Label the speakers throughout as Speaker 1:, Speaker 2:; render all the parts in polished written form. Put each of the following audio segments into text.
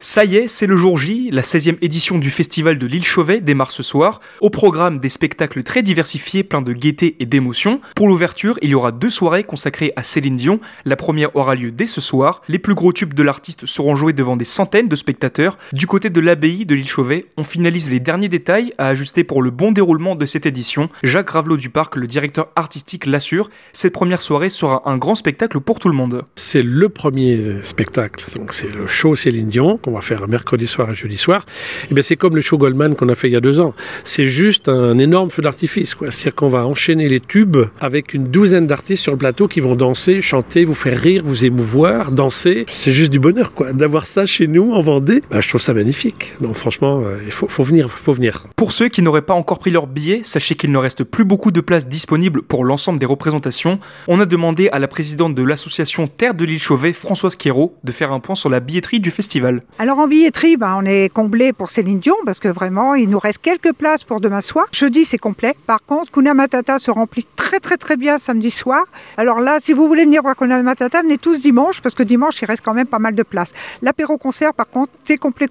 Speaker 1: Ça y est, c'est le jour J, la 16e édition du festival de l'Île Chauvet démarre ce soir. Au programme, des spectacles très diversifiés, pleins de gaieté et d'émotion. Pour l'ouverture, il y aura 2 soirées consacrées à Céline Dion. La première aura lieu dès ce soir. Les plus gros tubes de l'artiste seront joués devant des centaines de spectateurs. Du côté de l'abbaye de l'Île Chauvet, on finalise les derniers détails à ajuster pour le bon déroulement de cette édition. Jacques Ravelot du Parc, le directeur artistique, l'assure. Cette première soirée sera un grand spectacle pour tout le monde.
Speaker 2: C'est le premier spectacle, donc c'est le show Céline Dion qu'on va faire mercredi soir et jeudi soir. Et bien c'est comme le show Goldman qu'on a fait il y a 2 ans. C'est juste un énorme feu d'artifice, quoi. C'est-à-dire qu'on va enchaîner les tubes avec une douzaine d'artistes sur le plateau qui vont danser, chanter, vous faire rire, vous émouvoir, danser. C'est juste du bonheur, quoi. D'avoir ça chez nous en Vendée, je trouve ça magnifique. Donc franchement, il faut venir.
Speaker 1: Pour ceux qui n'auraient pas encore pris leur billet, sachez qu'il ne reste plus beaucoup de places disponibles pour l'ensemble des représentations. On a demandé à la présidente de l'association Terre de l'Île Chauvet, Françoise Quérault, de faire un point sur la billetterie du festival.
Speaker 3: Alors en billetterie, on est comblé pour Céline Dion parce que vraiment, il nous reste quelques places pour demain soir. Jeudi, c'est complet. Par contre, Kuna Matata se remplit très bien samedi soir. Alors là, si vous voulez venir voir Kuna Matata, venez tous dimanche parce que dimanche, il reste quand même pas mal de places. L'apéro-concert, par contre, c'est complet.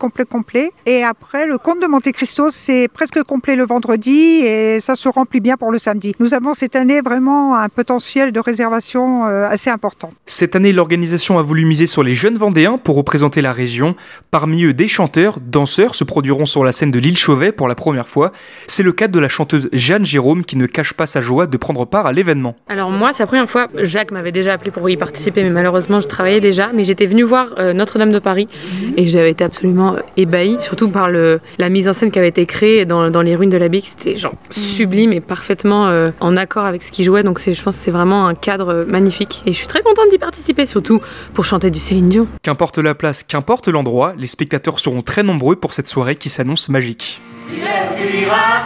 Speaker 3: Et après, le Comte de Monte Cristo, c'est presque complet le vendredi et ça se remplit bien pour le samedi. Nous avons cette année vraiment un potentiel de réservation assez important.
Speaker 1: Cette année, l'organisation a voulu miser sur les jeunes Vendéens pour représenter la région. Parmi eux, des chanteurs, danseurs se produiront sur la scène de l'Île Chauvet pour la première fois. C'est le cas de la chanteuse Jeanne Jérôme qui ne cache pas sa joie de prendre part à l'événement.
Speaker 4: Alors moi, c'est la première fois. Jacques m'avait déjà appelé pour y participer, mais malheureusement, je travaillais déjà. Mais j'étais venue voir Notre-Dame de Paris et j'avais été absolument ébahie, surtout par la mise en scène qui avait été créée dans les ruines de l'abbaye. C'était sublime et parfaitement en accord avec ce qu'il jouait. Donc je pense que c'est vraiment un cadre magnifique. Et je suis très contente d'y participer, surtout pour chanter du Céline Dion.
Speaker 1: Qu'importe la place, qu'importe l'endroit, les spectateurs seront très nombreux pour cette soirée qui s'annonce magique.
Speaker 5: Si tu iras,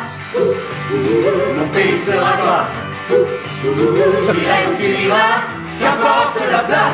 Speaker 5: mon pays sera toi. J'irai où tu iras, qu'importe la place.